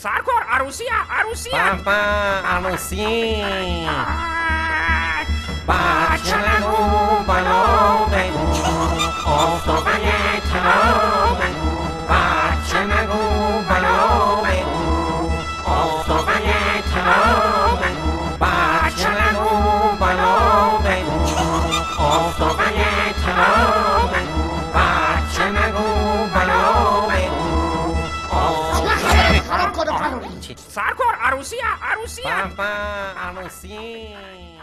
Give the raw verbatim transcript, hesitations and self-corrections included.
سرکار عروسی عروسی بابا عروسی بچه نگو بلا بگو آفتابه طلا بگو بچه نگو بلا بگو آفتابه طلا بگو بچه نگو بلا بگو آفتابه طلا بگو بچه نگو بلا بگو آفتابه خراب کنه فراری. سرکار عروسی عروسی بابا عروسی